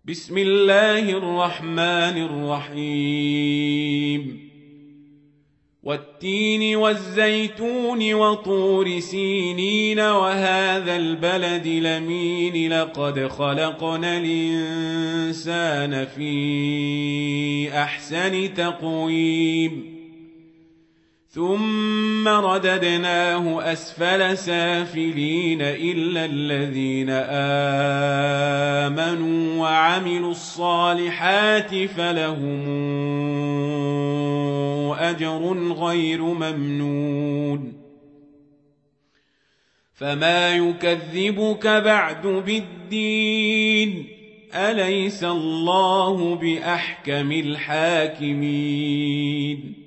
بسم الله الرحمن الرحيم والتين والزيتون وطور سينين وهذا البلد الأمين لقد خلقنا الإنسان في أحسن تقويم ثم رددناه أسفل سافلين إلا الذين آمنوا وعملوا الصالحات فلهم أجر غير ممنون فما يكذبك بعد بالدين أليس الله بأحكم الحاكمين